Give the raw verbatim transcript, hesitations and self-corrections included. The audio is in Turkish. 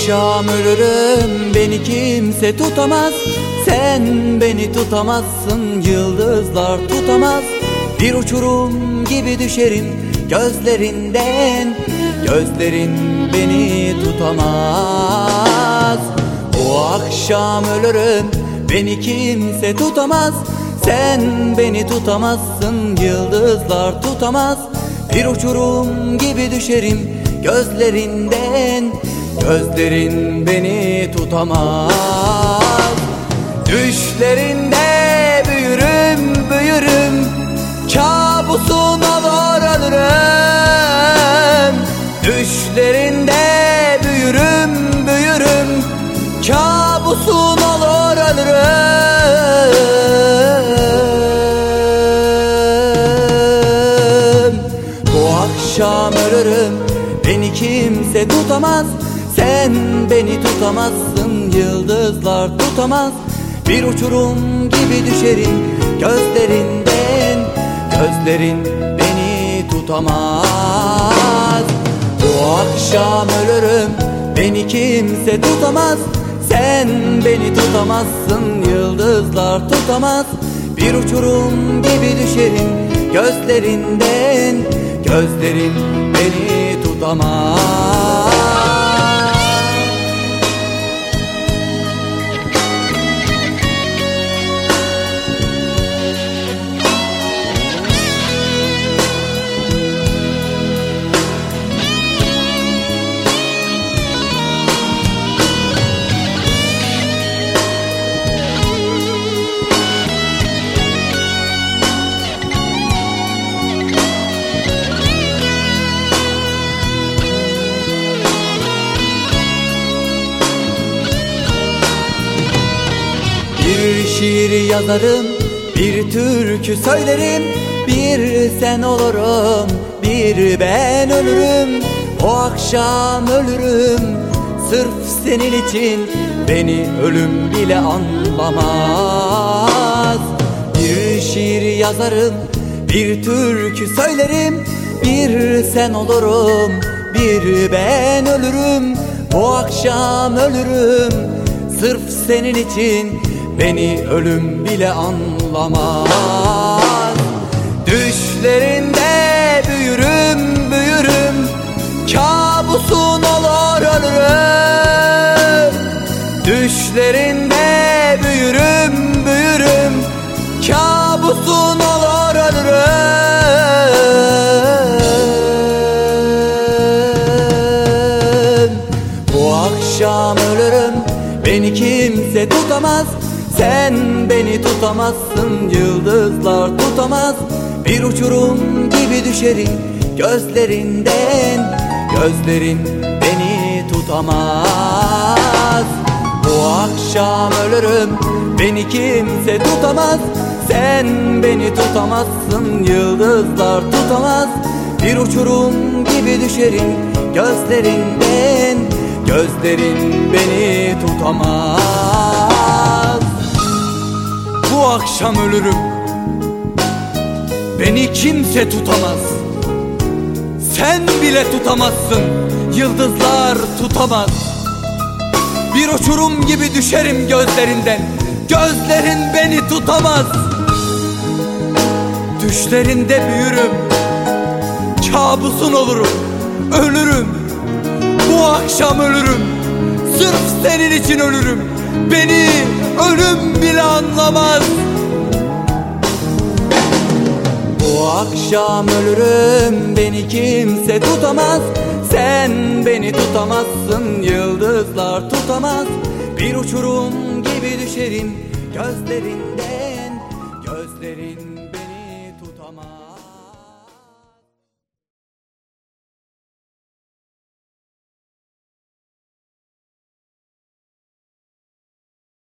akşam ölürüm, beni kimse tutamaz. Sen beni tutamazsın, yıldızlar tutamaz. Bir uçurum gibi düşerim gözlerinden, gözlerin beni tutamaz. O akşam ölürüm, beni kimse tutamaz. Sen beni tutamazsın, yıldızlar tutamaz. Bir uçurum gibi düşerim gözlerinden, gözlerin beni tutamaz. Düşlerinde büyürüm, büyürüm, kabusun olur ölürüm. Düşlerinde büyürüm, büyürüm, kabusun olur ölürüm. Bu akşam ölürüm, beni kimse tutamaz. Sen beni tutamazsın, yıldızlar tutamaz. Bir uçurum gibi düşerim gözlerinden, gözlerin beni tutamaz. Bu akşam ölürüm, beni kimse tutamaz. Sen beni tutamazsın, yıldızlar tutamaz. Bir uçurum gibi düşerim gözlerinden, gözlerin beni tutamaz. Bir şiir yazarım, bir türkü söylerim. Bir sen olurum, bir ben ölürüm. O akşam ölürüm, sırf senin için beni ölüm bile anlamaz. Bir şiir yazarım, bir türkü söylerim. Bir sen olurum, bir ben ölürüm. O akşam ölürüm, sırf senin için beni ölüm bile anlamaz. Düşlerinde büyürüm, büyürüm, kabusun olur ölürüm. Düşlerinde büyürüm, büyürüm, kabusun olur ölürüm. Bu akşam ölürüm, beni kimse tutamaz. Sen beni tutamazsın, yıldızlar tutamaz. Bir uçurum gibi düşerim gözlerinden, gözlerin beni tutamaz. Bu akşam ölürüm, beni kimse tutamaz. Sen beni tutamazsın, yıldızlar tutamaz. Bir uçurum gibi düşerim gözlerinden, gözlerin beni tutamaz. Bu akşam ölürüm, beni kimse tutamaz. Sen bile tutamazsın, yıldızlar tutamaz. Bir uçurum gibi düşerim gözlerinden, gözlerin beni tutamaz. Düşlerinde büyürüm, kabusun olurum, ölürüm. Bu akşam ölürüm, sırf senin için ölürüm. Beni ölüm bile anlamaz. Bu akşam ölürüm, beni kimse tutamaz. Sen beni tutamazsın, yıldızlar tutamaz. Bir uçurum gibi düşerim gözlerinden, gözlerin beni tutamaz.